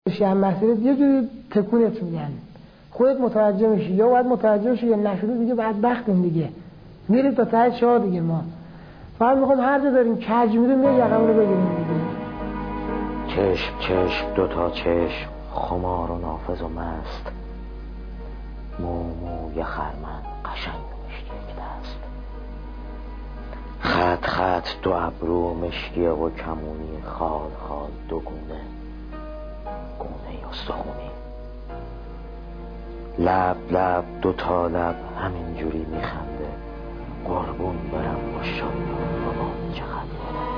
شیعه مسیرت یه جوری تکونت میدن، خودت متوجه میشی، یا باید متوجه شی یا نشده دیگه بدبختیم دیگه، میریم تا ته چاه دیگه. ما فقط میخوام هر جا داریم کج میریم یه یقمون رو بگیریم دیگه. چشم چشم دوتا چشم خمار و نافذ و مست، موی خرمن قشنگ مشکی یک دست، خط خط دو ابرو مشکیه و کمونی، خال خال دو گونه گونه استخونی، لب لب دوتا لب همینجوری میخنده، قربون برم ماشاءالله بابام چقدر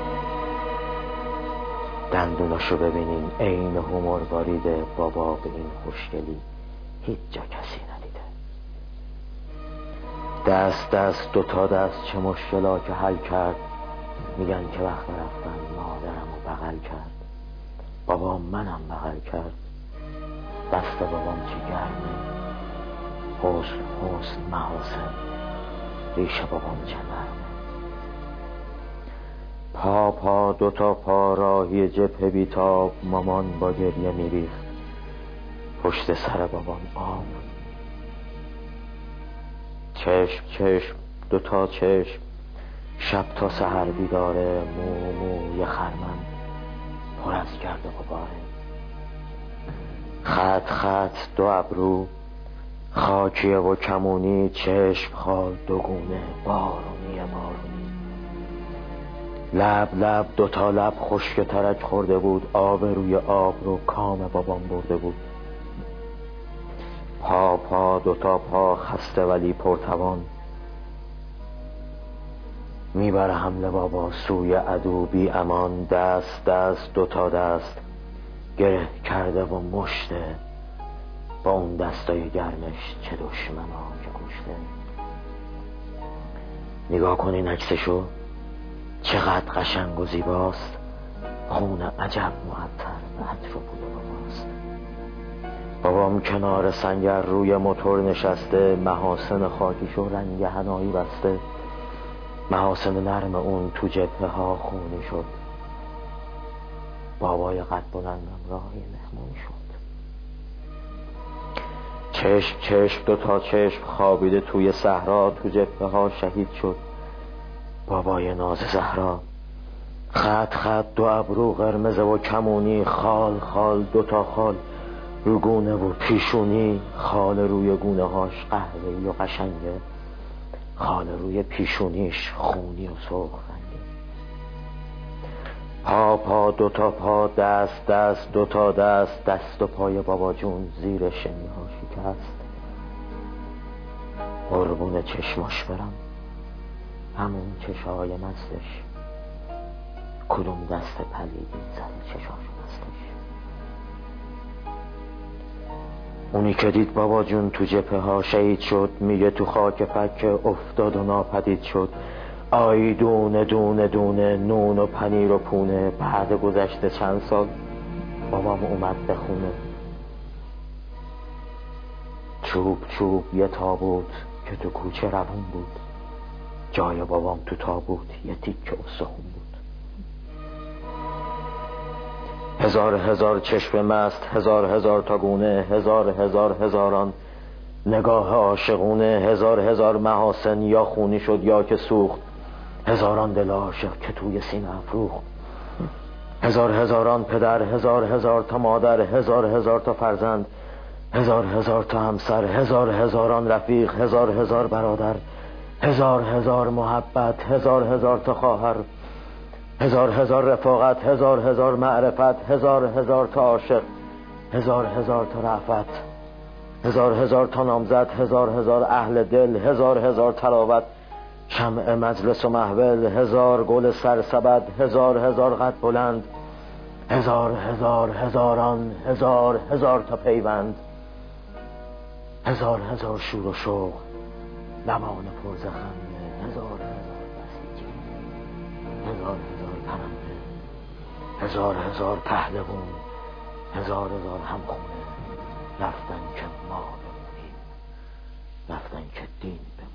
دندوناشو ببینین عین هومر باریده، بابا به این خوشگلی هیچ جا کسی ندیده. دست دست دوتا دست چه مشکلا که حل کرد، میگن که وقت رفتن مادرم رو بغل کرد، بابام منم بغل کرد، دست بابام چه گرمه، حسن محاسن، ریش بابام چه نرمه. پا دوتا پا راهی جبهه بیتاب، مامان با گریه میریخت پشت سر بابام آب. چشم دوتا چشم شب تا سحر بیداره، موی خرمن پر از گرد و غباره، خط خط دو ابرو خاکیه و کمونی، چشم خال دو گونه بارونی بارونی، لب لب دوتا لب خشک ترک خورده بود، آب روی آب رو کام بابام برده بود. پا دوتا پا خسته ولی پرتوان، میبره حمله بابا سوی عدو بی امان، دست دوتا دست گره کرده و مشته، با اون دستای گرمش چه دشمنا که کشته. نگاه کنین عکسشو چقدر قشنگ و زیباست، خون عجب معطر به عطر و بوده باباست. بابام کنار سنگر روی موتور نشسته، محاسن خاکیشو رنگ حنایی بسته، محاسن نرم اون تو جبهه ها خونی شد، بابای قد بلندم راهی مهمونی شد. چشم دوتا چشم خوابیده توی صحرا، تو جبهه ها شهید شد بابای ناز زهرا. خط دو ابرو قرمز و کمونی، خال دوتا خال رو گونه و پیشونی، خال روی گونه هاش قهوه‌ای و قشنگه، خال روی پیشونیش خونی و سرخ رنگه. پا دوتا پا دست دوتا دست و پای بابا جون زیر شنی ها شکست، قربون چشماش برم همون چشای مستش، کدوم دست پلیدی زد چشاشو مستش. اونی که دید بابا جون تو جبهه ها شهید شد، میگه تو خاک فک افتاد و ناپدید شد. آی دونه نون و پنیر و پونه، بعد گذشته چند سال بابام اومد به خونه. چوب یه تابوت که تو کوچه روون بود، جای بابام تو تابوت یه تیکه استخون بود. هزار چشم مست، هزار تا گونه، هزاران نگاه عاشقونه، هزار محاسن یا خونی شد یا که سوخت، هزاران دل عاشق که توی سینه افروخت. هزاران پدر، هزار تا مادر، هزار تا فرزند، هزار تا همسر، هزاران رفیق، هزار برادر، هزار محبت، هزار تا خواهر، هزار رفاقت، هزار معرفت، هزار تا عاشق، هزار تا رأفت، هزار تا نامزد، هزار اهل دل، هزار تلاوت، شمع مجلس و محول، هزار گل سرسبد، هزار قد بلند، هزاران، هزار تا پیوند، هزار شور و شوق، لبان پر ز خنده، هزار بسیجی، هزار پرنده، هزار پهلوان، هزار همخونه، رفتن که ما بمونیم، رفتن که دین بمونیم.